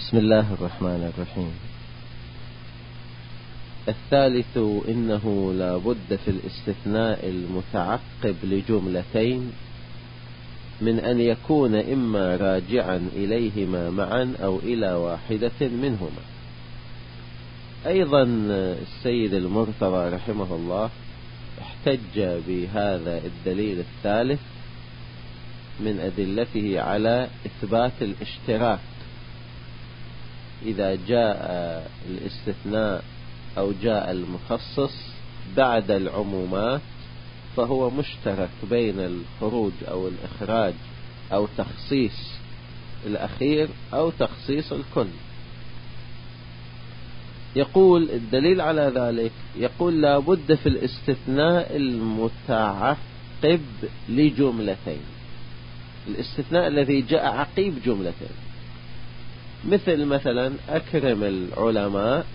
بسم الله الرحمن الرحيم. الثالث إنه لا بد في الاستثناء المتعقب لجملتين من أن يكون إما راجعا إليهما معا أو إلى واحدة منهما. أيضا السيد المرتضى رحمه الله احتج بهذا الدليل الثالث من أدلته على إثبات الاشتراك. إذا جاء الاستثناء أو جاء المخصص بعد العمومات فهو مشترك بين الخروج أو الإخراج أو تخصيص الأخير أو تخصيص الكل. يقول الدليل على ذلك، يقول لا بد في الاستثناء المتعقب لجملتين، الاستثناء الذي جاء عقيب جملتين، مثلا أكرم العلماء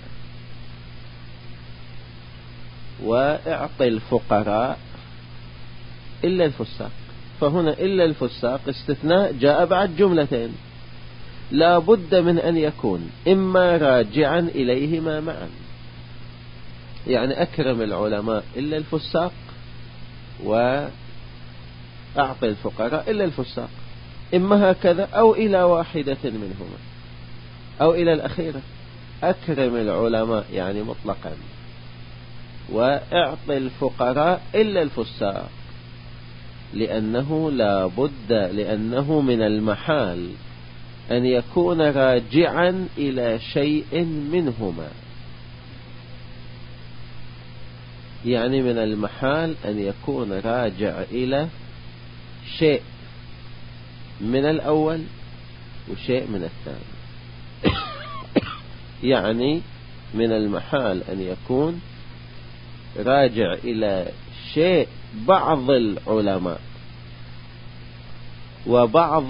وأعطي الفقراء إلا الفساق. فهنا إلا الفساق استثناء جاء بعد جملتين، لا بد من أن يكون إما راجعا إليهما معا، يعني أكرم العلماء إلا الفساق وأعطي الفقراء إلا الفساق، إما هكذا أو إلى واحدة منهما أو إلى الأخيرة. أكرم العلماء يعني مطلقا وأعطي الفقراء إلا الفساق، لأنه لا بد، لأنه من المحال أن يكون راجعا إلى شيء منهما، يعني من المحال أن يكون راجع إلى شيء من الأول وشيء من الثاني. يعني من المحال أن يكون راجع إلى شيء بعض العلماء وبعض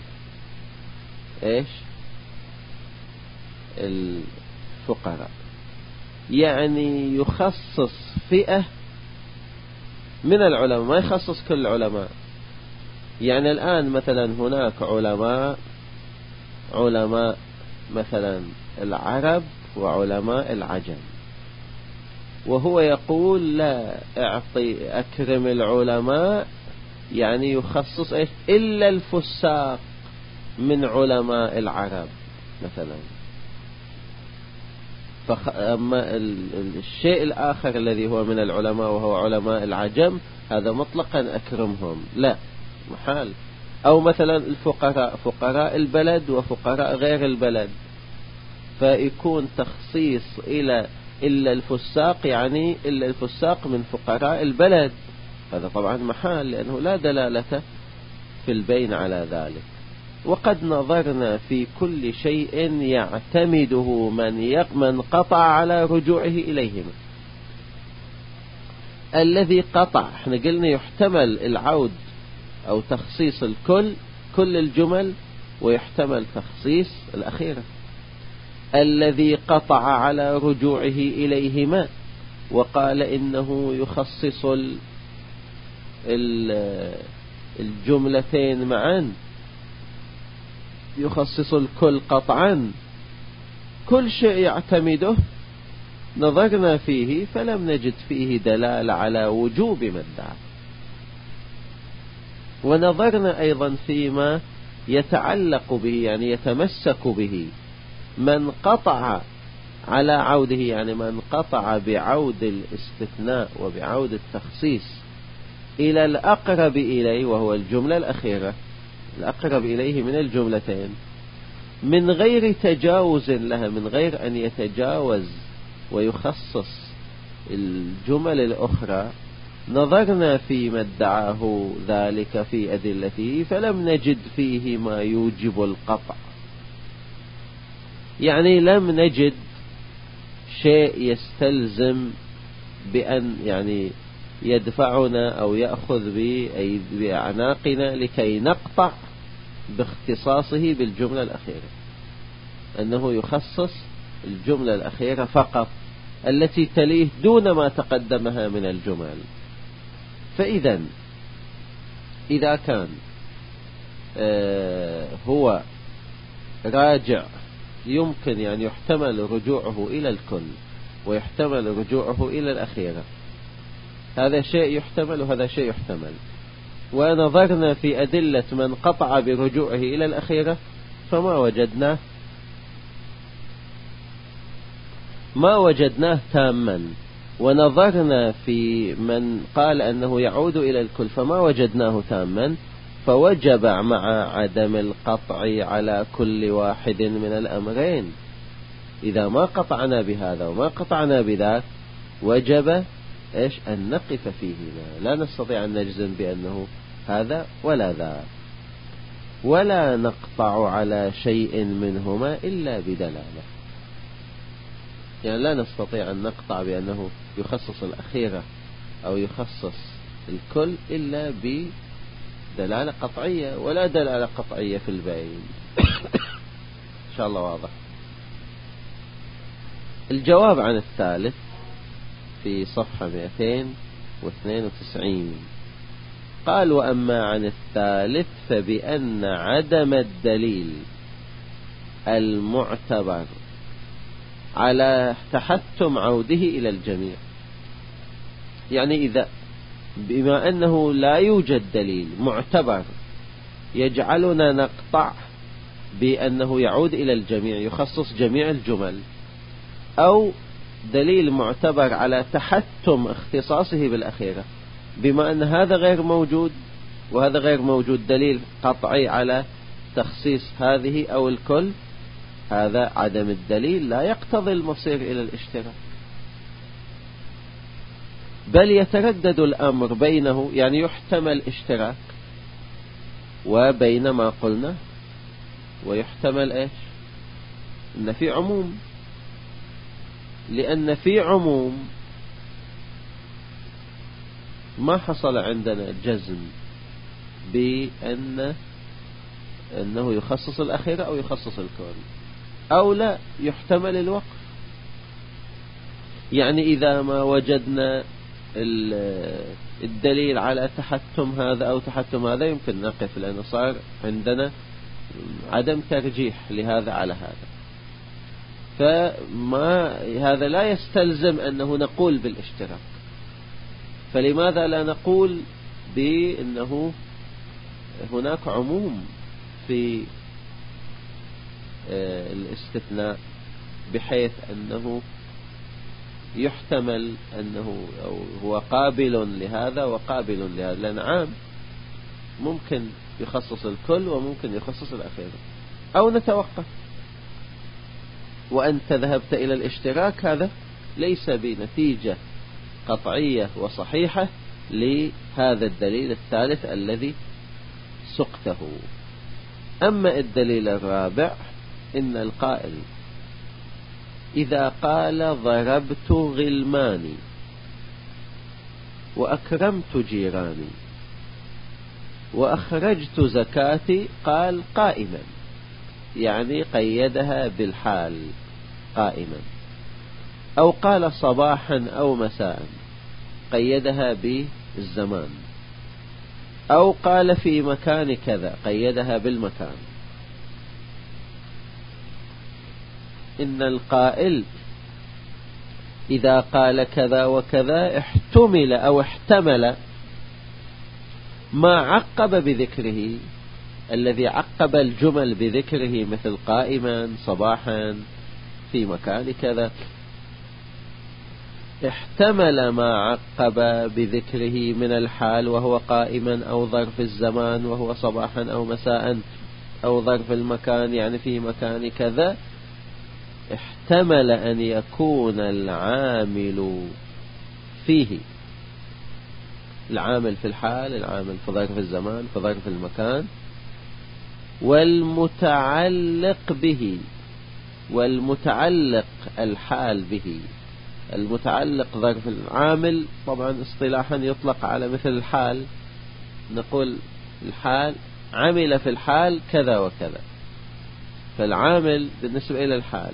الفقراء، يعني يخصص فئة من العلماء ما يخصص كل العلماء. يعني الآن مثلا هناك علماء مثلا العرب وعلماء العجم، وهو يقول لا أكرم العلماء، يعني يخصص إلا الفساق من علماء العرب مثلا. أما الشيء الآخر الذي هو من العلماء وهو علماء العجم هذا مطلقا أكرمهم، لا محال. أو مثلا الفقراء، فقراء البلد وفقراء غير البلد، فيكون تخصيص إلا الفساق، يعني إلا الفساق من فقراء البلد، هذا طبعا محال لأنه لا دلالة في البين على ذلك. وقد نظرنا في كل شيء يعتمده من قطع على رجوعه إليهما. الذي قطع احنا قلنا يحتمل العود أو تخصيص كل الجمل، ويحتمل تخصيص الأخيرة. الذي قطع على رجوعه إليهما وقال إنه يخصص الجملتين معا، يخصص الكل قطعا، كل شيء يعتمده نظرنا فيه فلم نجد فيه دلالة على وجوب ما ادعى. ونظرنا أيضا فيما يتعلق به، يعني يتمسك به، من قطع على عوده، يعني من قطع بعود الاستثناء وبعود التخصيص إلى الأقرب إليه وهو الجملة الأخيرة، الأقرب إليه من الجملتين، من غير تجاوز لها، من غير أن يتجاوز ويخصص الجمل الأخرى، نظرنا فيما ادعاه ذلك في أدلته فلم نجد فيه ما يوجب القطع. يعني لم نجد شيء يستلزم بأن يعني يدفعنا أو يأخذ بأعناقنا لكي نقطع باختصاصه بالجملة الأخيرة، أنه يخصص الجملة الأخيرة فقط التي تليه دون ما تقدمها من الجمل. فإذا إذا كان هو راجع يمكن يعني يحتمل رجوعه إلى الكل ويحتمل رجوعه إلى الأخيرة. هذا شيء يحتمل وهذا شيء يحتمل. ونظرنا في أدلة من قطع برجوعه إلى الأخيرة فما وجدناه تاما، ونظرنا في من قال أنه يعود إلى الكل فما وجدناه تاما، فوجب مع عدم القطع على كل واحد من الأمرين. إذا ما قطعنا بهذا وما قطعنا بذاك وجب أن نقف فيهما، لا نستطيع أن نجزم بأنه هذا ولا ذا، ولا نقطع على شيء منهما إلا بدلالة. يعني لا نستطيع أن نقطع بأنه يخصص الأخيرة أو يخصص الكل إلا بدلالة قطعية، ولا دلالة قطعية في الباقيين. إن شاء الله واضح. الجواب عن الثالث في صفحة 292 قال: وأما عن الثالث فبأن عدم الدليل المعتبر على تحتم عوده إلى الجميع، يعني إذا بما أنه لا يوجد دليل معتبر يجعلنا نقطع بأنه يعود إلى الجميع يخصص جميع الجمل، أو دليل معتبر على تحتم اختصاصه بالأخيرة، بما أن هذا غير موجود وهذا غير موجود دليل قطعي على تخصيص هذه أو الكل، هذا عدم الدليل لا يقتضي المصير إلى الاشتراك، بل يتردد الأمر بينه، يعني يحتمل اشتراك وبين ما قلنا، ويحتمل إن في عموم، لأن في عموم ما حصل عندنا جزم بأنه يخصص الأخيرة أو يخصص الكون، أو لا يحتمل الوقف. يعني إذا ما وجدنا الدليل على تحتم هذا أو تحتم هذا يمكن نقف، لأنه صار عندنا عدم ترجيح لهذا على هذا، فما هذا لا يستلزم أنه نقول بالاشتراك. فلماذا لا نقول بأنه هناك عموم في الاستثناء بحيث أنه يحتمل أنه أو هو قابل لهذا وقابل لهذا، لأن عام ممكن يخصص الكل وممكن يخصص الأخير، أو نتوقف. وأنت ذهبت إلى الاشتراك، هذا ليس بنتيجة قطعية وصحيحة لهذا الدليل الثالث الذي سقته. أما الدليل الرابع، إن القائل إذا قال ضربت غلماني وأكرمت جيراني وأخرجت زكاتي، قال قائما، يعني قيدها بالحال قائما، أو قال صباحا أو مساء قيدها بالزمان، أو قال في مكان كذا قيدها بالمكان. إن القائل إذا قال كذا وكذا احتمل أو احتمل ما عقب بذكره، الذي عقب الجمل بذكره مثل قائما صباحا في مكان كذا، احتمل ما عقب بذكره من الحال وهو قائما، أو ظرف الزمان وهو صباحا أو مساء، أو ظرف المكان يعني في مكان كذا، احتمل أن يكون العامل فيه، العامل في الحال، العامل في ظرف الزمان، في ظرف المكان، والمتعلق به، والمتعلق الحال به. المتعلق ظرف العامل طبعا اصطلاحا يطلق على مثل الحال، نقول الحال عمل في الحال كذا وكذا، فالعامل بالنسبة إلى الحال،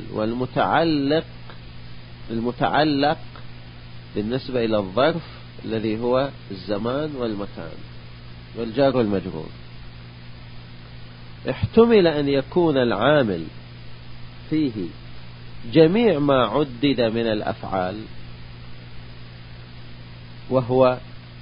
المتعلق بالنسبة إلى الظرف الذي هو الزمان والمكان والجار والمجرور. احتمل أن يكون العامل في فيه جميع ما عدد من الأفعال، وهو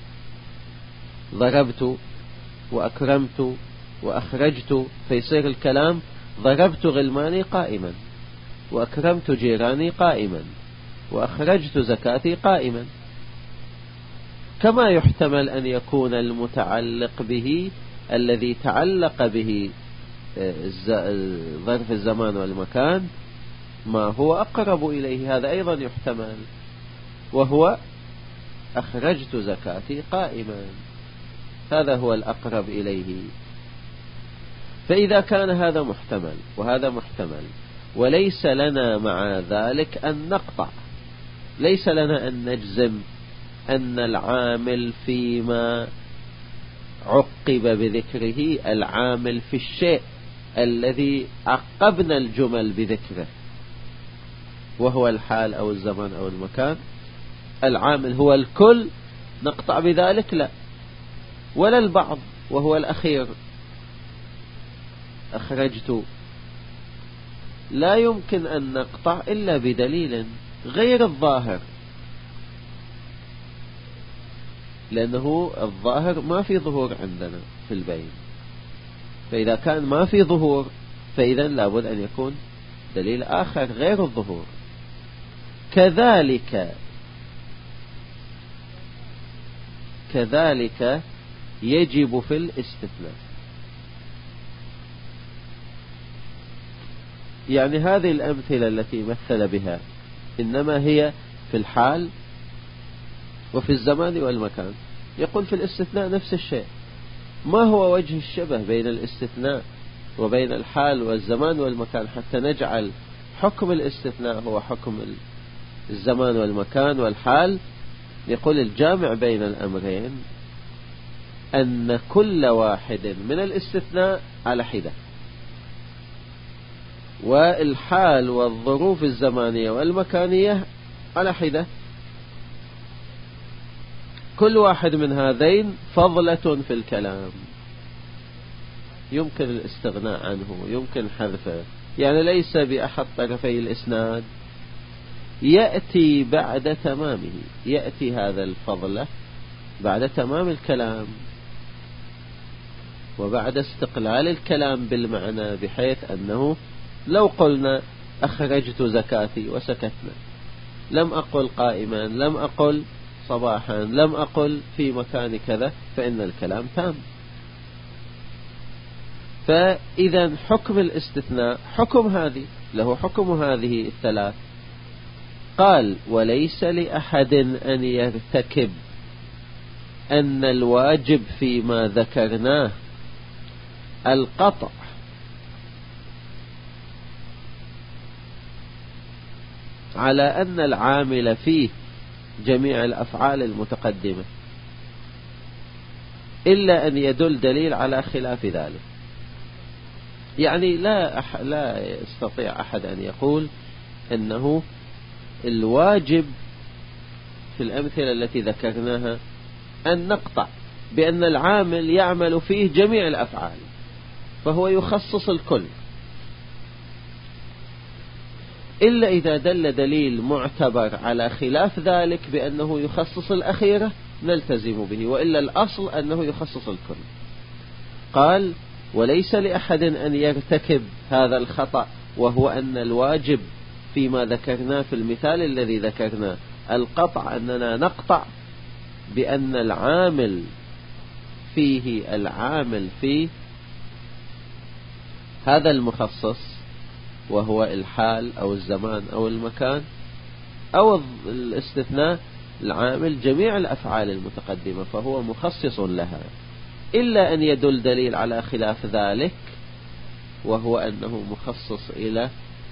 ضربت وأكرمت وأخرجت، فيصير الكلام ضربت غلماني قائما، وأكرمت جيراني قائما، وأخرجت زكاتي قائما. كما يحتمل أن يكون المتعلق به الذي تعلق به ظرف الزمان والمكان ما هو أقرب إليه، هذا أيضا يحتمل، وهو أخرجت زكاتي قائما، هذا هو الأقرب إليه. فإذا كان هذا محتمل وهذا محتمل، وليس لنا مع ذلك أن نقطع، ليس لنا أن نجزم أن العامل فيما عقب بذكره العامل في الشيء الذي عقبنا الجمل بذكره، وهو الحال أو الزمان أو المكان، العامل هو الكل نقطع بذلك، لا، ولا البعض وهو الأخير أخرجت، لا يمكن أن نقطع إلا بدليل غير الظاهر، لأنه الظاهر ما في ظهور عندنا في البين، فإذا كان ما في ظهور فإذا لابد أن يكون دليل آخر غير الظهور. كذلك يجب في الاستثناء، يعني هذه الأمثلة التي مثل بها إنما هي في الحال وفي الزمان والمكان. يقول في الاستثناء نفس الشيء. ما هو وجه الشبه بين الاستثناء وبين الحال والزمان والمكان حتى نجعل حكم الاستثناء هو حكم الزمان والمكان والحال؟ يقول الجامع بين الأمرين أن كل واحد من الاستثناء على حدة، والحال والظروف الزمانية والمكانية على حدة، كل واحد من هذين فضلة في الكلام، يمكن الاستغناء عنه، يمكن حذفه، يعني ليس بأحد طرفي الإسناد، يأتي بعد تمامه، يأتي هذا الفضلة بعد تمام الكلام وبعد استقلال الكلام بالمعنى، بحيث أنه لو قلنا أخرجت زكاتي وسكتنا، لم أقل قائما، لم أقل صباحا، لم أقل في مكان كذا، فإن الكلام تام. فإذا حكم الاستثناء حكم هذه، له حكم هذه الثلاث. قال وليس لأحد أن يرتكب أن الواجب فيما ذكرناه القطع على أن العامل فيه جميع الأفعال المتقدمة، إلا أن يدل دليل على خلاف ذلك. يعني لا يستطيع أحد أن يقول أنه الواجب في الأمثلة التي ذكرناها أن نقطع بأن العامل يعمل فيه جميع الأفعال، فهو يخصص الكل، إلا إذا دل دليل معتبر على خلاف ذلك بأنه يخصص الأخيرة نلتزم به، وإلا الأصل أنه يخصص الكل. قال وليس لأحد أن يرتكب هذا الخطأ، وهو أن الواجب فيما ذكرناه في المثال الذي ذكرناه القطع، أننا نقطع بأن العامل في هذا المخصص، وهو الحال أو الزمان أو المكان أو الاستثناء، العامل جميع الأفعال المتقدمة، فهو مخصص لها، إلا أن يدل دليل على خلاف ذلك، وهو أنه مخصص إلى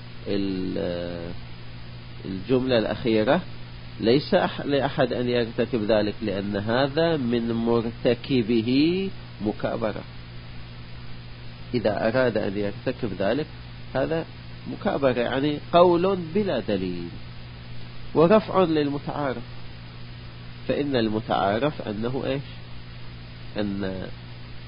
الجملة الأخيرة. ليس لأحد أن يرتكب ذلك، لأن هذا من مرتكبه مكابرة. إذا أراد أن يرتكب ذلك هذا مكابرة، يعني قول بلا دليل ورفع للمتعارف. فإن المتعارف أنه إيش؟ أن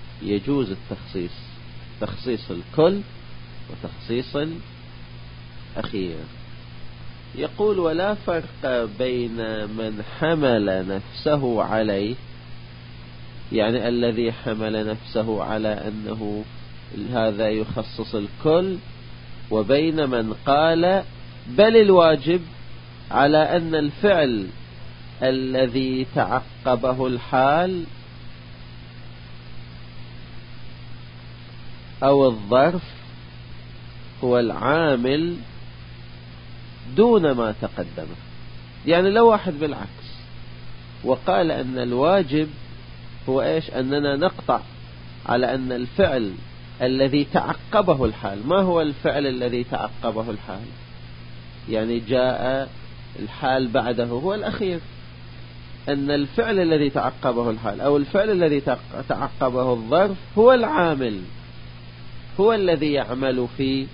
يجوز التخصيص، تخصيص الكل وتخصيص أخير. يقول ولا فرق بين من حمل نفسه عليه، يعني الذي حمل نفسه على أنه هذا يخصص الكل، وبين من قال بل الواجب على أن الفعل الذي تعقبه الحال أو الظرف هو العامل دون ما تقدمه. يعني لو واحد بالعكس وقال أن الواجب هو إيش؟ أننا نقطع على أن الفعل الذي تعقبه الحال. ما هو الفعل الذي تعقبه الحال؟ يعني جاء الحال بعده هو الأخير. أن الفعل الذي تعقبه الحال أو الفعل الذي تعقبه الظرف هو العامل، هو الذي يعمل في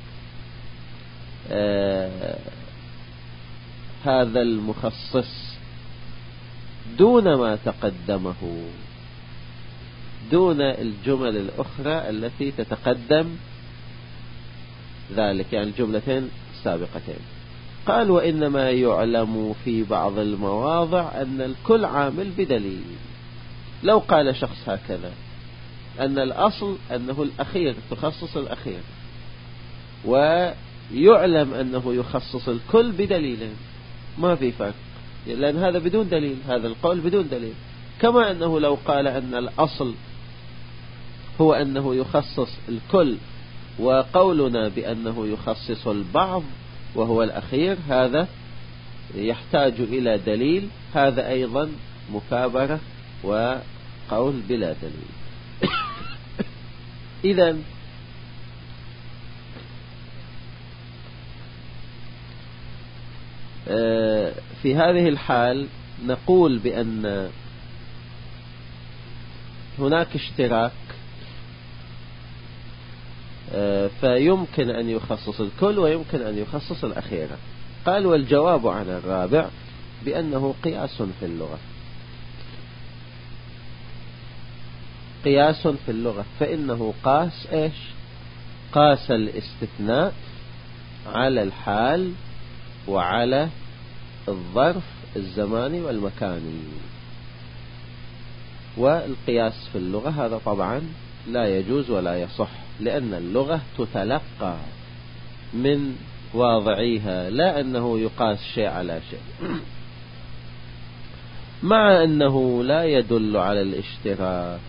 هذا المخصص دون ما تقدمه، دون الجمل الأخرى التي تتقدم ذلك، يعني الجملتين السابقتين. قال وإنما يعلم في بعض المواضع أن الكل عامل بدليل. لو قال شخص هكذا أن الأصل أنه الأخير تخصص الأخير، ويعلم أنه يخصص الكل بدليل، ما في فرق، لأن هذا بدون دليل، هذا القول بدون دليل. كما أنه لو قال أن الأصل هو أنه يخصص الكل وقولنا بأنه يخصص البعض وهو الأخير، هذا يحتاج إلى دليل، هذا أيضا مكابرة وقول بلا دليل. إذن في هذه الحال نقول بأن هناك اشتراك، فيمكن أن يخصص الكل ويمكن أن يخصص الأخيرة. قال والجواب عن الرابع بأنه قياس في اللغة. قياس في اللغة، فإنه قاس إيش؟ قاس الاستثناء على الحال وعلى الظرف الزماني والمكاني. والقياس في اللغة هذا طبعا لا يجوز ولا يصح، لأن اللغة تتلقى من واضعيها، لا أنه يقاس شيء على شيء، مع أنه لا يدل على الاشتراك.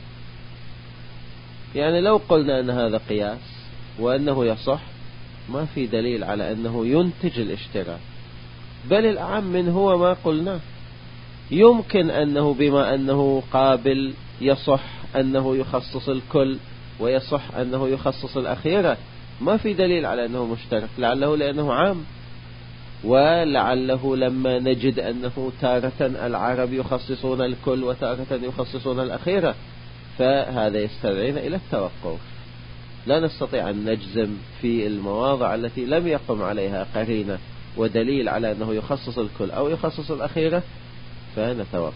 يعني لو قلنا أن هذا قياس وأنه يصح، ما في دليل على أنه ينتج الاشتراك، بل الأعم من هو ما قلناه. يمكن أنه بما أنه قابل يصح أنه يخصص الكل ويصح أنه يخصص الأخيرة، ما في دليل على أنه مشترك، لعله لأنه عام، ولعله لما نجد أنه تارة العرب يخصصون الكل وتارة يخصصون الأخيرة، فهذا يستدعينا إلى التوقف. لا نستطيع أن نجزم في المواضع التي لم يقم عليها قرينة ودليل على أنه يخصص الكل أو يخصص الأخيرة، فنتوقف.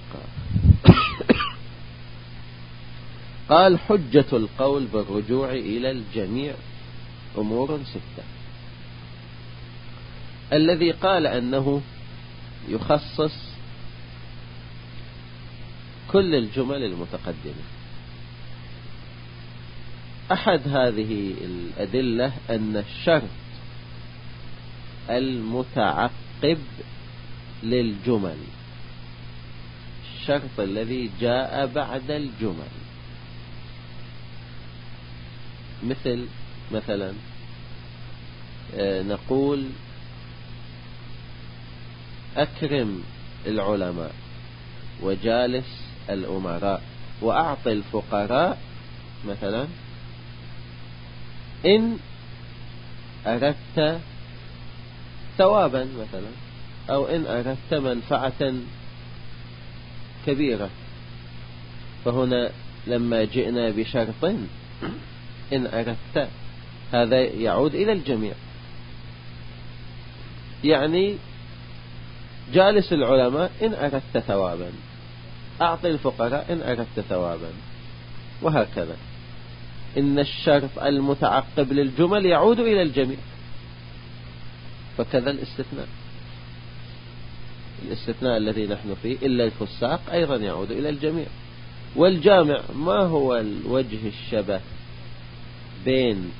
قال حجة القول بالرجوع إلى الجميع أمور 6. الذي قال أنه يخصص كل الجمل المتقدمة، أحد هذه الأدلة أن الشرط المتعقب للجمل، الشرط الذي جاء بعد الجمل، مثلا نقول أكرم العلماء وجالس الأمراء وأعط الفقراء، مثلا إن أردت ثوابا مثلا، أو إن أردت منفعة كبيرة. فهنا لما جئنا بشرط إن أردت، هذا يعود إلى الجميع، يعني جالس العلماء إن أردت ثوابا، أعطي الفقراء إن أردت ثوابا، وهكذا. إن الشرط المتعقب للجمل يعود إلى الجميع. فكذا الاستثناء الذي نحن فيه إلا الفساق أيضا يعود إلى الجميع. والجامع ما هو الوجه الشبه بين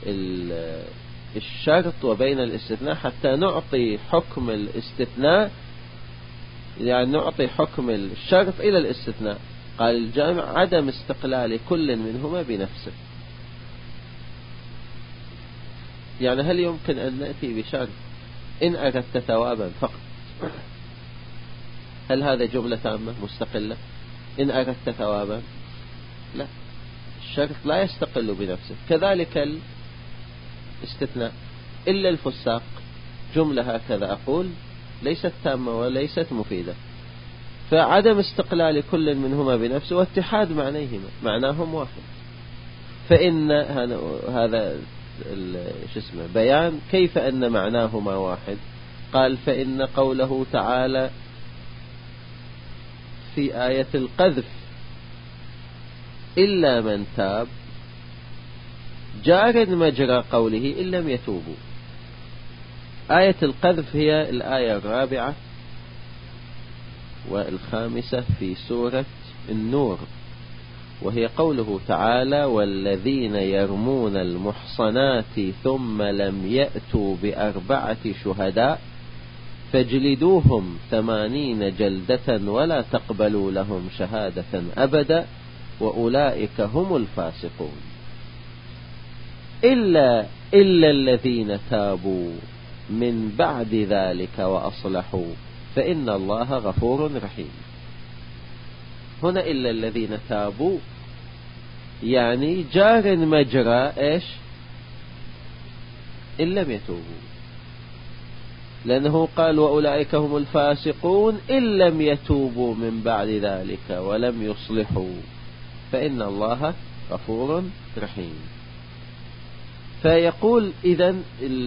الشرط وبين الاستثناء حتى نعطي حكم الاستثناء، يعني نعطي حكم الشرط إلى الاستثناء. قال الجامع عدم استقلال كل منهما بنفسه. يعني هل يمكن أن نأتي بشرط إن أردت ثوابا فقط؟ هل هذا جملة تامة مستقلة؟ إن أردت ثوابا؟ لا، الشرط لا يستقل بنفسه. كذلك الاستثناء إلا الفساق جملة هكذا أقول ليست تامة وليست مفيدة. فعدم استقلال كل منهما بنفسه واتحاد معناهم واحد. فإن هذا بيان كيف أن معناهما واحد. قال فإن قوله تعالى في آية القذف إلا من تاب جار مجرى قوله إن لم يتوبوا. آية القذف هي الآية الرابعة والخامسة في سورة النور، وهي قوله تعالى والذين يرمون المحصنات ثم لم يأتوا بأربعة شهداء فاجلدوهم 80 جلدة ولا تقبلوا لهم شهادة أبدا وأولئك هم الفاسقون. إلا الذين تابوا من بعد ذلك وأصلحوا فإن الله غفور رحيم. هنا إلا الذين تابوا يعني جار مجرى إيش؟ إن لم يتوبوا، لأنه قال وأولئك هم الفاسقون إن لم يتوبوا من بعد ذلك ولم يصلحوا فإن الله غفور رحيم. فيقول إذن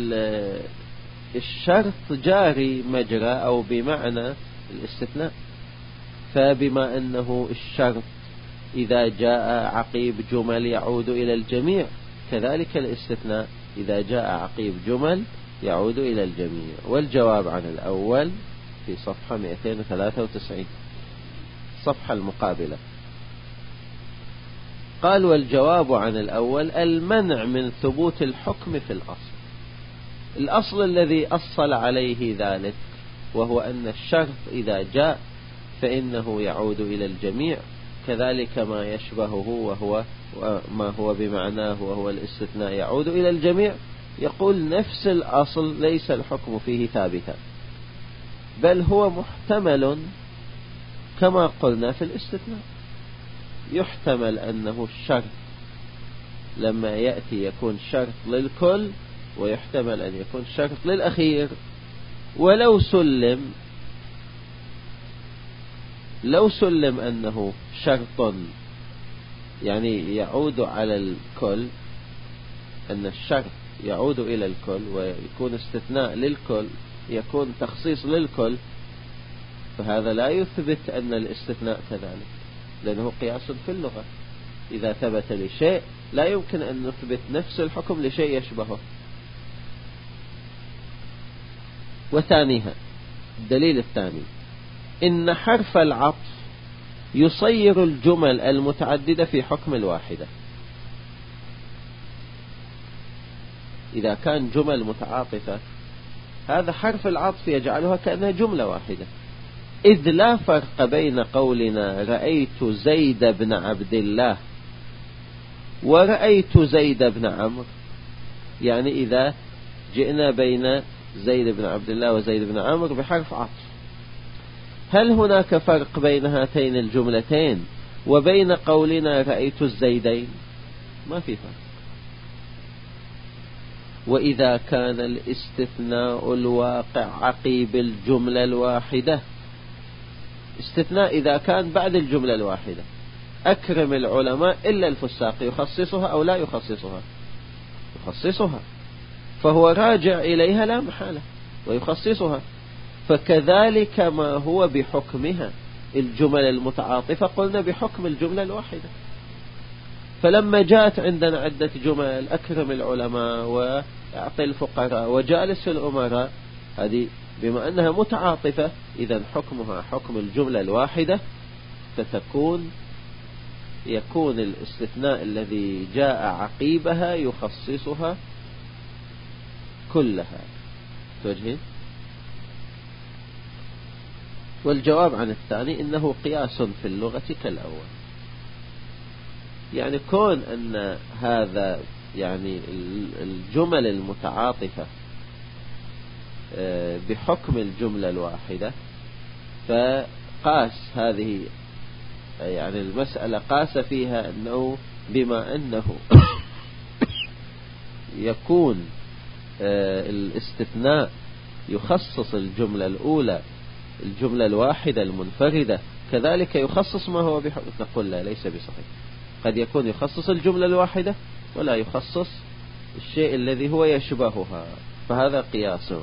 الشرط جاري مجرى أو بمعنى الاستثناء. فبما أنه الشرط إذا جاء عقيب جمل يعود إلى الجميع، كذلك الاستثناء إذا جاء عقيب جمل يعود إلى الجميع. والجواب عن الأول في صفحة 293 صفحة المقابلة. قال والجواب عن الأول المنع من ثبوت الحكم في الأصل الذي أصل عليه ذلك، وهو أن الشرط إذا جاء فإنه يعود إلى الجميع، كذلك ما يشبهه وهو ما هو بمعناه وهو الاستثناء يعود إلى الجميع. يقول نفس الأصل ليس الحكم فيه ثابتا، بل هو محتمل كما قلنا في الاستثناء. يحتمل أنه الشرط لما يأتي يكون شرط للكل، ويحتمل أن يكون شرط للأخير. ولو سلم أنه شرط يعني يعود على الكل، أن الشرط يعود إلى الكل ويكون استثناء للكل، يكون تخصيص للكل، فهذا لا يثبت أن الاستثناء كذلك، لأنه قياس في اللغة. إذا ثبت لشيء لا يمكن أن نثبت نفس الحكم لشيء يشبهه. وثانيها الدليل الثاني إن حرف العطف يصير الجمل المتعددة في حكم الواحدة. إذا كان جمل متعاطفة هذا حرف العطف يجعلها كأنها جملة واحدة، إذ لا فرق بين قولنا رأيت زيد بن عبد الله ورأيت زيد بن عمرو. يعني إذا جئنا بين زيد بن عبد الله وزيد بن عمرو بحرف عطف، هل هناك فرق بين هاتين الجملتين وبين قولنا رأيت الزيدين؟ ما في فرق. وإذا كان الاستثناء الواقع عقيب الجملة الواحدة، استثناء إذا كان بعد الجملة الواحدة، أكرم العلماء إلا الفساق، يخصصها أو لا يخصصها؟ يخصصها، فهو راجع إليها لا محالة ويخصصها. فكذلك ما هو بحكمها الجمل المتعاطفة قلنا بحكم الجملة الواحدة. فلما جاءت عندنا عدة جمل أكرم العلماء وأعطي الفقراء وجالس الأمراء، هذه بما أنها متعاطفة إذا حكمها حكم الجملة الواحدة، يكون الاستثناء الذي جاء عقيبها يخصصها كلها. توجهين. والجواب عن الثاني إنه قياس في اللغة كالأول، يعني كون أن هذا يعني الجمل المتعاطفة بحكم الجملة الواحدة، فقاس هذه يعني المسألة قاس فيها أنه بما أنه يكون الاستثناء يخصص الجملة الأولى الجملة الواحدة المنفردة، كذلك يخصص ما هو بحكم. نقول لا، ليس بصحيح. قد يكون يخصص الجملة الواحدة ولا يخصص الشيء الذي هو يشبهها، فهذا قياس.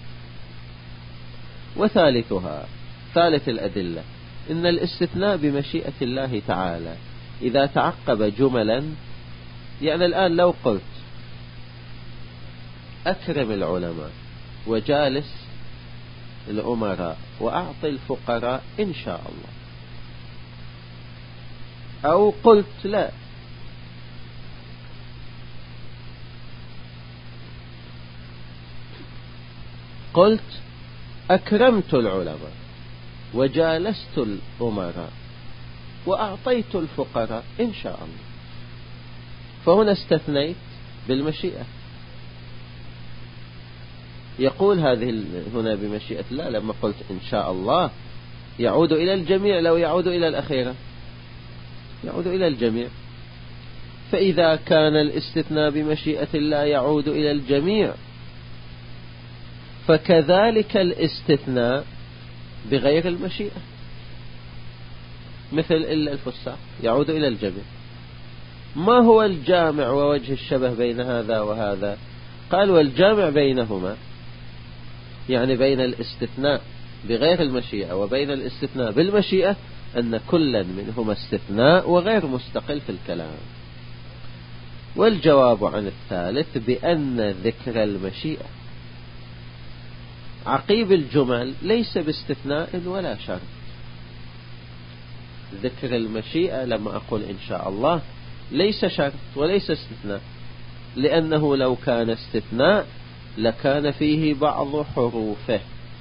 وثالثها، ثالث الأدلة، إن الاستثناء بمشيئة الله تعالى إذا تعقب جملا، يعني الآن لو قلت أكرم العلماء وجالس الأمراء وأعطي الفقراء إن شاء الله، أو قلت لا، قلت أكرمت العلماء وجالست الأمراء وأعطيت الفقراء إن شاء الله، فهنا استثنيت بالمشيئة. يقول هذه هنا بمشيئة الله، لما قلت إن شاء الله يعود إلى الجميع، لو يعود إلى الأخيرة يعود إلى الجميع. فإذا كان الاستثناء بمشيئة الله يعود إلى الجميع، فكذلك الاستثناء بغير المشيئة، مثل إلا الفساق يعود إلى الجميع. ما هو الجامع ووجه الشبه بين هذا وهذا؟ قال والجامع بينهما، يعني بين الاستثناء بغير المشيئة وبين الاستثناء بالمشيئة، أن كلا منهما استثناء وغير مستقل في الكلام. والجواب عن الثالث بأن ذكر المشيئة عقيب الجمل ليس باستثناء ولا شرط. ذكر المشيئة لما أقول إن شاء الله ليس شرط وليس استثناء، لأنه لو كان استثناء لكان فيه بعض حروفه،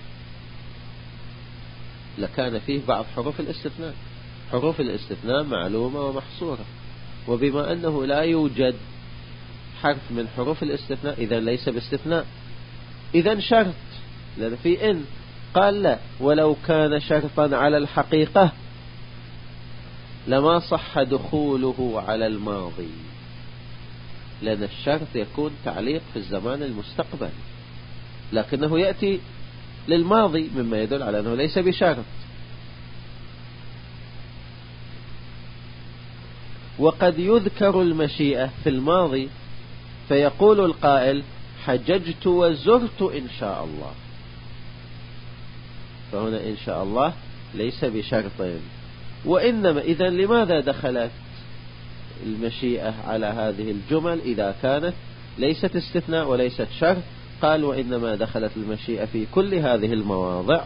لكان فيه بعض حروف الاستثناء. حروف الاستثناء معلومة ومحصورة، وبما أنه لا يوجد حرف من حروف الاستثناء إذا ليس باستثناء، إذا شرط، لأن في إن. قال لا، ولو كان شرطا على الحقيقة لما صح دخوله على الماضي، لأن الشرط يكون تعليق في الزمان المستقبل، لكنه يأتي للماضي مما يدل على أنه ليس بشرط. وقد يذكر المشيئة في الماضي فيقول القائل حججت وزرت إن شاء الله، فهنا إن شاء الله ليس بشرط. وإنما إذن لماذا دخلت المشيئة على هذه الجمل إذا كانت ليست استثناء وليست شرط؟ قال وإنما دخلت المشيئة في كل هذه المواضع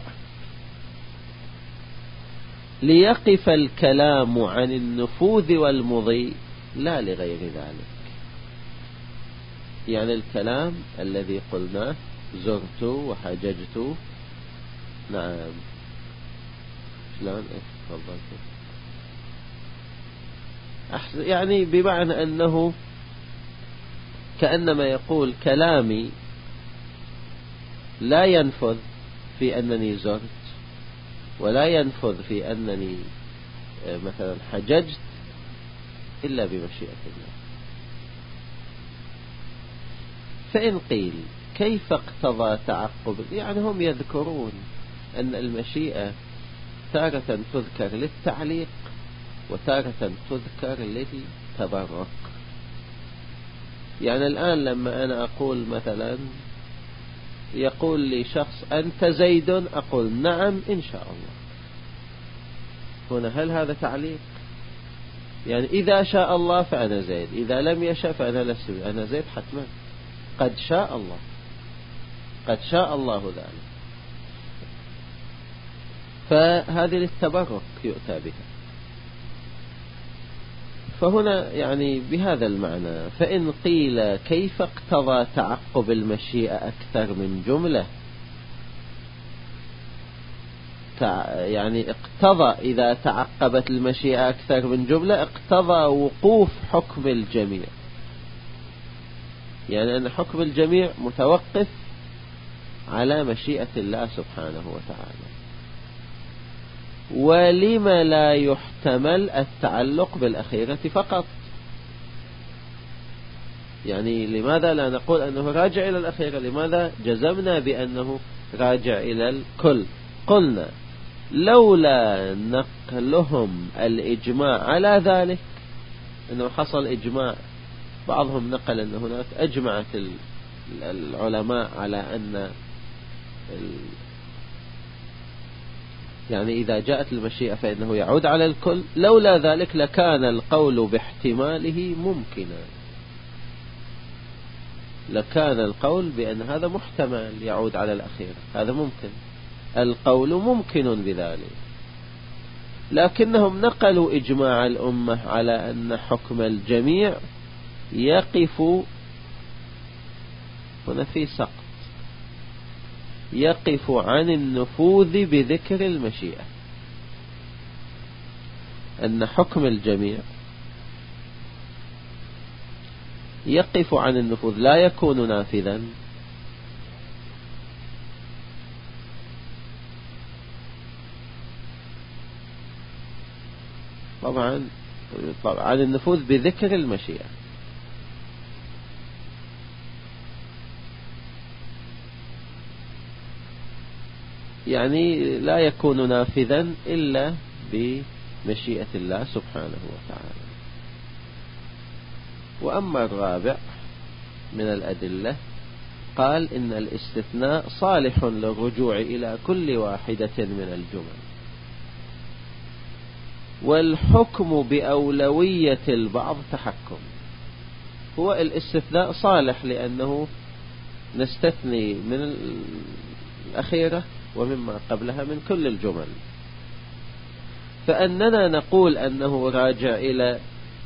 ليقف الكلام عن النفوذ والمضي لا لغير ذلك. يعني الكلام الذي قلناه زرت وحججت، نعم، شلون تفضلت، يعني بمعنى أنه كأنما يقول كلامي لا ينفذ في أنني زرت، ولا ينفذ في أنني مثلا حججت إلا بمشيئة الله. فإن قيل كيف اقتضى تعقب، يعني هم يذكرون أن المشيئة تارة تذكر للتعليق وتارة تذكر للتبرك. يعني الآن لما أنا أقول مثلا يقول لي شخص أنت زيد، أقول نعم إن شاء الله، هنا هل هذا تعليق؟ يعني إذا شاء الله فأنا زيد، إذا لم يشاء فأنا لست، أنا زيد حتما، قد شاء الله. قد شاء الله ذلك. فهذه للتبرك يؤتى بها. فهنا يعني بهذا المعنى. فإن قيل كيف اقتضى تعقب المشيئة أكثر من جملة، يعني اقتضى إذا تعقبت المشيئة أكثر من جملة اقتضى وقوف حكم الجميع، يعني أن حكم الجميع متوقف على مشيئة الله سبحانه وتعالى. ولم لا يحتمل التعلق بالأخيرة فقط؟ يعني لماذا لا نقول أنه راجع إلى الأخيرة؟ لماذا جزمنا بأنه راجع إلى الكل؟ قلنا لولا نقلهم الإجماع على ذلك، أنه حصل إجماع، بعضهم نقل أن هناك أجمعت العلماء على أن يعني إذا جاءت المشيئة فإنه يعود على الكل، لولا ذلك لكان القول باحتماله ممكنا، لكان القول بأن هذا محتمل يعود على الأخيرة، هذا ممكن، القول ممكن بذلك. لكنهم نقلوا إجماع الأمة على أن حكم الجميع يقف هنا في سقط، يقف عن النفوذ بذكر المشيئة، أن حكم الجميع يقف عن النفوذ لا يكون نافذا طبعا عن النفوذ بذكر المشيئة. يعني لا يكون نافذا إلا بمشيئة الله سبحانه وتعالى. وأما الرابع من الأدلة قال إن الاستثناء صالح للرجوع إلى كل واحدة من الجمل، والحكم بأولوية البعض تحكم. هو الاستثناء صالح لأنه نستثني من الأخيرة ومما قبلها من كل الجمل، فأننا نقول أنه راجع إلى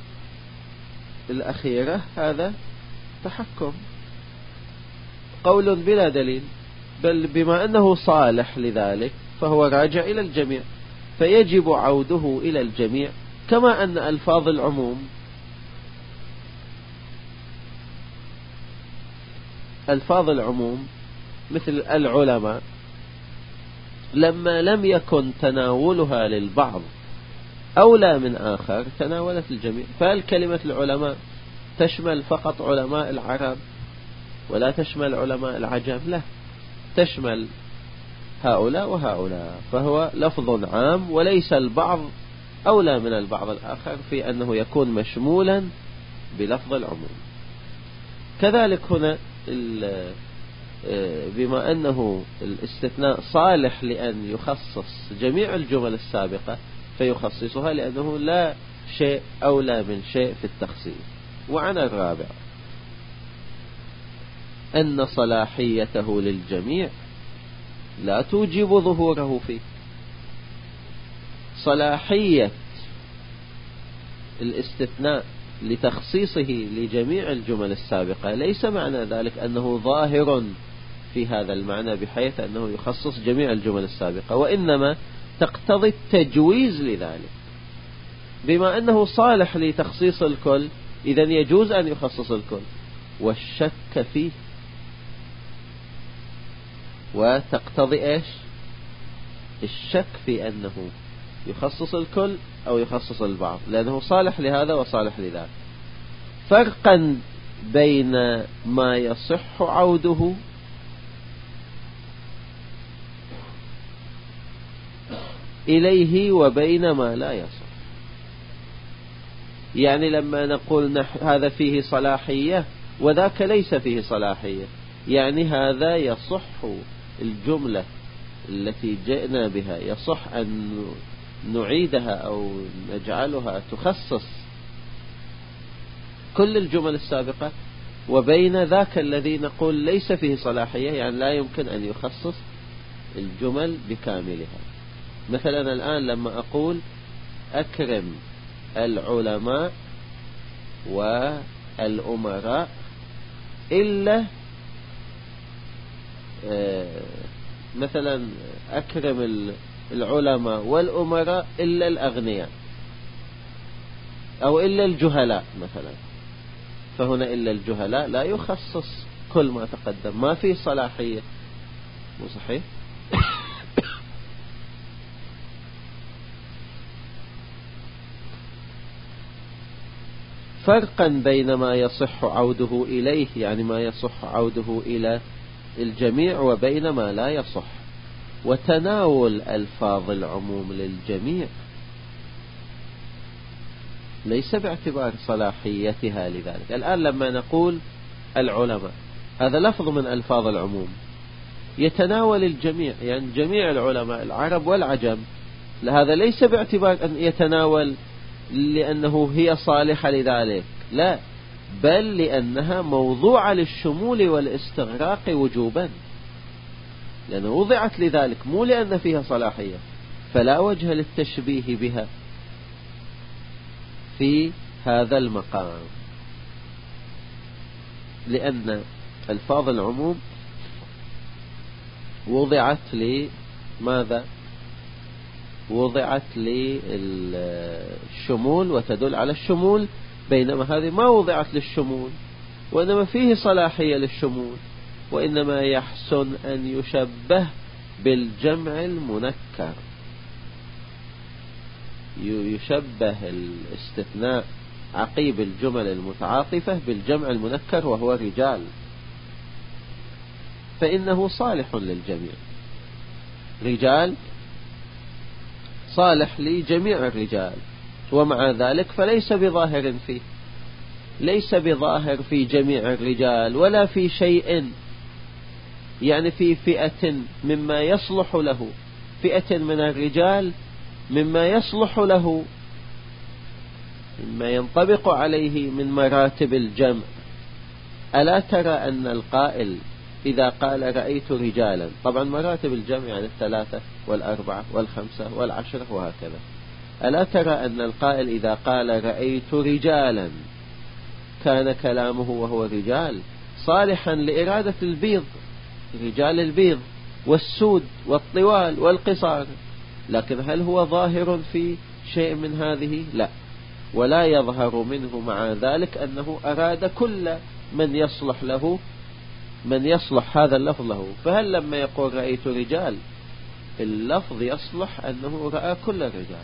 الأخيرة هذا تحكم، قول بلا دليل، بل بما أنه صالح لذلك فهو راجع إلى الجميع، فيجب عوده إلى الجميع. كما أن ألفاظ العموم، ألفاظ العموم مثل العلماء لما لم يكن تناولها للبعض أولى من آخر تناولت الجميع. فالكلمة العلماء تشمل فقط علماء العرب ولا تشمل علماء العجم، لا، تشمل هؤلاء وهؤلاء، فهو لفظ عام وليس البعض أولى من البعض الآخر في أنه يكون مشمولا بلفظ العموم. كذلك هنا بما أنه الاستثناء صالح لأن يخصص جميع الجمل السابقة فيخصصها، لأنه لا شيء أولى من شيء في التخصيص. وعن الرابع أن صلاحيته للجميع لا توجب ظهوره فيه. صلاحية الاستثناء لتخصيصه لجميع الجمل السابقة ليس معنى ذلك أنه ظاهر في هذا المعنى بحيث أنه يخصص جميع الجمل السابقة، وإنما تقتضي التجويز لذلك. بما أنه صالح لتخصيص الكل إذن يجوز أن يخصص الكل، والشك فيه، وتقتضي إيش؟ الشك في أنه يخصص الكل أو يخصص البعض، لأنه صالح لهذا وصالح لذاك. فرقا بين ما يصح عوده إليه وبين ما لا يصح. يعني لما نقول هذا فيه صلاحية وذاك ليس فيه صلاحية، يعني هذا يصح الجملة التي جئنا بها يصح أن نعيدها أو نجعلها تخصص كل الجمل السابقة، وبين ذاك الذي نقول ليس فيه صلاحية، يعني لا يمكن أن يخصص الجمل بكاملها. مثلا الآن لما أقول أكرم العلماء والأمراء إلا مثلا أكرم العلماء والأمراء إلا الأغنياء، أو إلا الجهلاء مثلا، فهنا إلا الجهلاء لا يخصص كل ما تقدم، ما في صلاحية، مو صحيح؟ فرقا بين ما يصح عوده إليه، يعني ما يصح عوده إلى الجميع، وبين ما لا يصح. وتناول ألفاظ العموم للجميع ليس باعتبار صلاحيتها لذلك. الآن لما نقول العلماء، هذا لفظ من ألفاظ العموم يتناول الجميع، يعني جميع العلماء العرب والعجم، هذا ليس باعتبار أن يتناول لأنه هي صالحة لذلك، لا، بل لأنها موضوعة للشمول والاستغراق وجوبا، لأنه وضعت لذلك، مو لأن فيها صلاحية، فلا وجه للتشبيه بها في هذا المقام، لأن ألفاظ العموم وضعت لماذا؟ وضعت للشمول وتدل على الشمول، بينما هذه ما وضعت للشمول، وإنما فيه صلاحية للشمول، وإنما يحسن أن يشبه بالجمع المنكر، يشبه الاستثناء عقيب الجمل المتعاطفة بالجمع المنكر وهو رجال، فإنه صالح للجميع، رجال صالح لجميع الرجال، ومع ذلك فليس بظاهر فيه، ليس بظاهر في جميع الرجال، ولا في شيء، يعني في فئة مما يصلح له، فئة من الرجال مما يصلح له، مما ينطبق عليه من مراتب الجمع. ألا ترى أن القائل إذا قال رأيت رجالا، طبعا مراتب الجمع يعني 3 و4 و5 و10 وهكذا، ألا ترى أن القائل إذا قال رأيت رجالا كان كلامه وهو رجال صالحا لإرادة البيض، رجال البيض والسود والطوال والقصار، لكن هل هو ظاهر في شيء من هذه؟ لا، ولا يظهر منه مع ذلك أنه أراد كل من يصلح له، من يصلح هذا اللفظ له. فهل لما يقول رأيت رجال اللفظ يصلح أنه رأى كل الرجال؟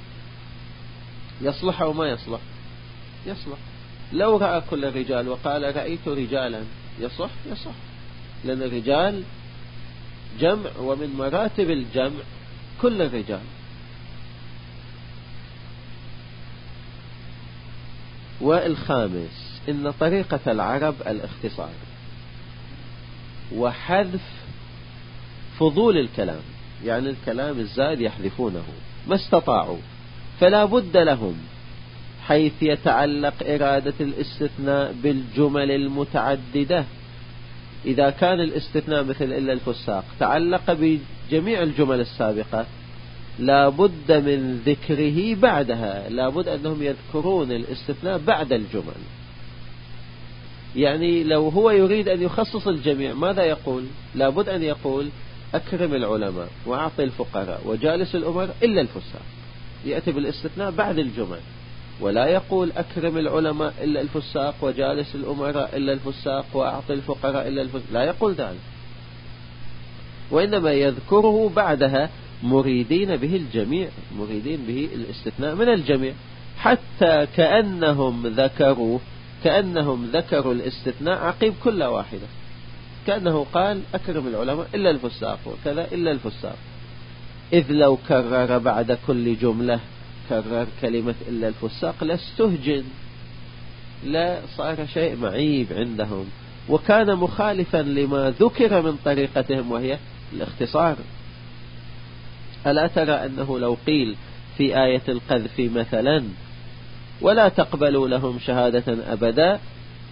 يصلح أو ما يصلح؟ يصلح. لو رأى كل الرجال وقال رأيت رجالا يصح؟ يصح، لأن الرجال جمع، ومن مراتب الجمع كل الرجال. والخامس إن طريقة العرب الاختصار وحذف فضول الكلام، يعني الكلام الزائد يحذفونه ما استطاعوا، فلا بد لهم حيث يتعلق إرادة الاستثناء بالجمل المتعددة. إذا كان الاستثناء مثل إلا الفساق تعلق بجميع الجمل السابقة، لا بد من ذكره بعدها، لا بد أنهم يذكرون الاستثناء بعد الجمل. يعني لو هو يريد أن يخصص الجميع ماذا يقول؟ لا بد أن يقول أكرم العلماء وأعطي الفقراء وجالس الأمر إلا الفساق، يأتي بالاستثناء بعد الجمل، ولا يقول أكرم العلماء إلا الفساق وجالس الأمراء إلا الفساق وأعطي الفقراء إلا الفساق، لا يقول ذلك، وإنما يذكره بعدها مريدين به الجميع، مريدين به الاستثناء من الجميع، حتى كأنهم ذكروا الاستثناء عقيب كل واحدة، كأنه قال أكرم العلماء إلا الفساق وكذا إلا الفساق. إذ لو كرر بعد كل جملة كرر كلمة إلا الفساق لاستهجن، لا صار شيء معيب عندهم، وكان مخالفا لما ذكر من طريقتهم وهي الاختصار. ألا ترى أنه لو قيل في آية القذف مثلا ولا تقبلوا لهم شهادة أبدا،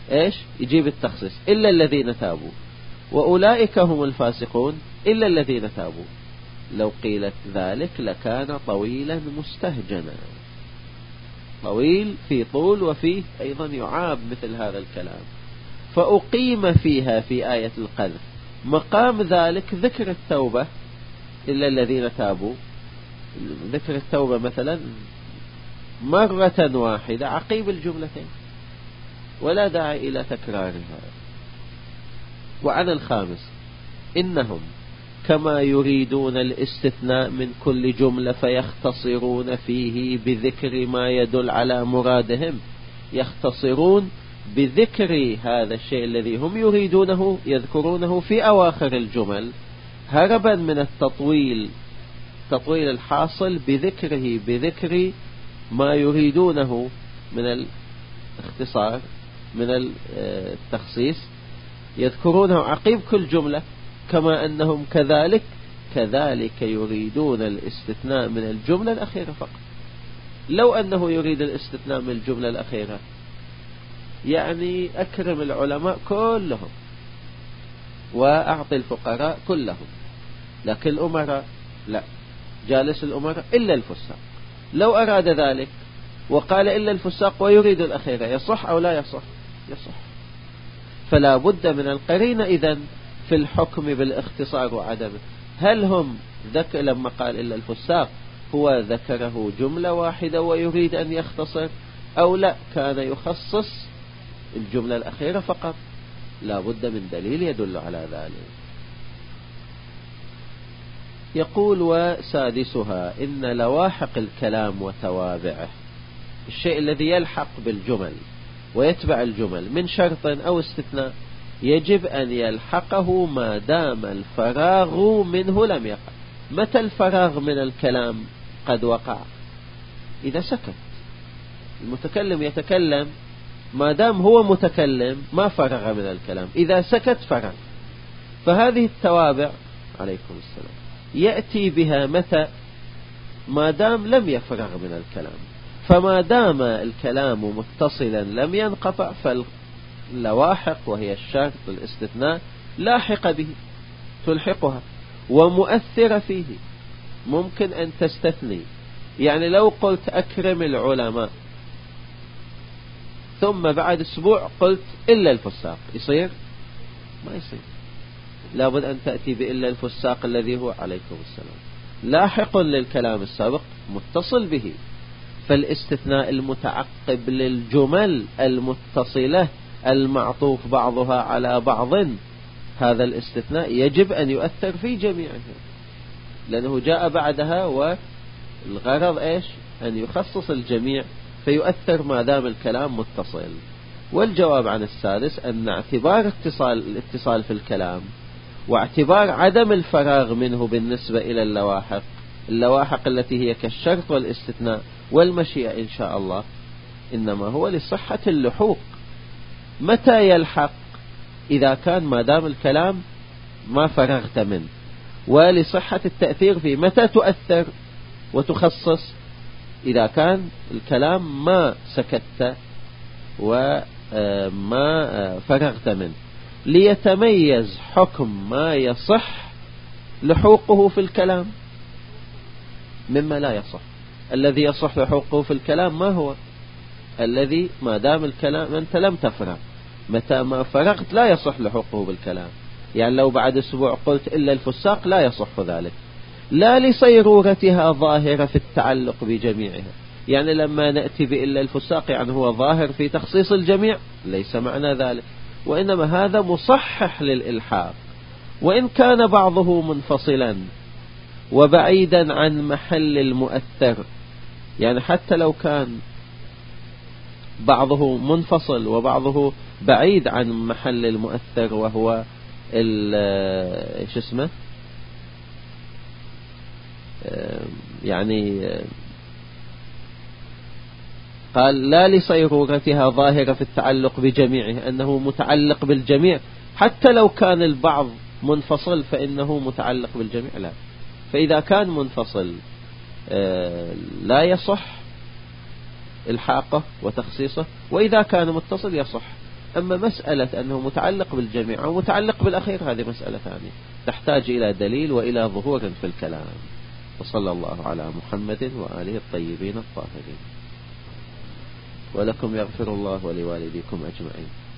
إيش يجيب التخصيص إلا الذين تابوا، وأولئك هم الفاسقون إلا الذين تابوا. لو قيلت ذلك لكان طويلا مستهجنا، طويل في طول وفيه أيضا يعاب مثل هذا الكلام. فأقيم فيها في آية القذف مقام ذلك ذكر التوبة إلا الذين تابوا، ذكر التوبة مثلا مرة واحدة عقيب الجملتين، ولا داعي إلى تكرارها. وعن الخامس إنهم كما يريدون الاستثناء من كل جملة فيختصرون فيه بذكر ما يدل على مرادهم، يختصرون بذكر هذا الشيء الذي هم يريدونه يذكرونه في أواخر الجمل، هربا من التطويل الحاصل بذكر ما يريدونه من الاختصار من التخصيص، يذكرونه عقيب كل جملة. كما أنهم كذلك يريدون الاستثناء من الجملة الأخيرة فقط. لو أنه يريد الاستثناء من الجملة الأخيرة يعني أكرم العلماء كلهم وأعطي الفقراء كلهم، لكن الأمراء لا، جالس الأمراء إلا الفساق. لو أراد ذلك وقال إلا الفساق ويريد الأخيرة يصح أو لا يصح؟ يصح. فلا بد من القرينة إذن في الحكم بالاختصار وعدمه. هل هم لما قال إلا الفساق هو ذكره جملة واحدة ويريد أن يختصر، أو لا كان يخصص الجملة الأخيرة فقط؟ لا بد من دليل يدل على ذلك. يقول وسادسها إن لواحق الكلام وتوابعه، الشيء الذي يلحق بالجمل ويتبع الجمل من شرط أو استثناء يجب أن يلحقه ما دام الفراغ منه لم يقع. متى الفراغ من الكلام قد وقع؟ إذا سكت. المتكلم يتكلم ما دام هو متكلم ما فرغ من الكلام، إذا سكت فرغ. فهذه التوابع عليكم السلام يأتي بها متى؟ ما دام لم يفرغ من الكلام. فما دام الكلام متصلا لم ينقطع فاللواحق وهي الشرط الاستثناء لاحق به، تلحقها ومؤثرة فيه، ممكن أن تستثني. يعني لو قلت أكرم العلماء ثم بعد أسبوع قلت إلا الفساق، يصير؟ ما يصير. لابد أن تأتي بإلا الفساق الذي هو عليكم السلام لاحق للكلام السابق متصل به. فالاستثناء المتعقب للجمل المتصلة المعطوف بعضها على بعض، هذا الاستثناء يجب أن يؤثر في جميعها، لأنه جاء بعدها والغرض إيش؟ أن يخصص الجميع فيؤثر ما دام الكلام متصل. والجواب عن السادس أن اعتبار الاتصال في الكلام واعتبار عدم الفراغ منه بالنسبة إلى اللواحق التي هي كالشرط والاستثناء والمشيئة إن شاء الله، إنما هو لصحة اللحوق. متى يلحق؟ إذا كان ما دام الكلام ما فرغت منه، ولصحة التأثير فيه. متى تؤثر وتخصص؟ إذا كان الكلام ما سكت وما فرغت منه، ليتميز حكم ما يصح لحوقه في الكلام مما لا يصح. الذي يصح لحوقه في الكلام ما هو؟ الذي ما دام الكلام أنت لم تفرغ، متى ما فرغت لا يصح لحوقه بالكلام. يعني لو بعد أسبوع قلت إلا الفساق لا يصح ذلك، لا لصيرورتها ظاهرة في التعلق بجميعها. يعني لما نأتي بإلا الفساق يعني هو ظاهر في تخصيص الجميع، ليس معنى ذلك، وإنما هذا مصحح للإلحاق. وإن كان بعضه منفصلا وبعيدا عن محل المؤثر، يعني حتى لو كان بعضه منفصل وبعضه بعيد عن محل المؤثر وهو ايش اسمه يعني قال لا لصيرورتها ظاهرة في التعلق بجميعه، أنه متعلق بالجميع. حتى لو كان البعض منفصل فإنه متعلق بالجميع، لا. فإذا كان منفصل لا يصح الحاقه وتخصيصه، وإذا كان متصل يصح. أما مسألة أنه متعلق بالجميع أو متعلق بالأخير هذه مسألة ثانية تحتاج إلى دليل وإلى ظهور في الكلام. وصلى الله على محمد وآله الطيبين الطاهرين. ولكم يغفر الله ولوالديكم أجمعين.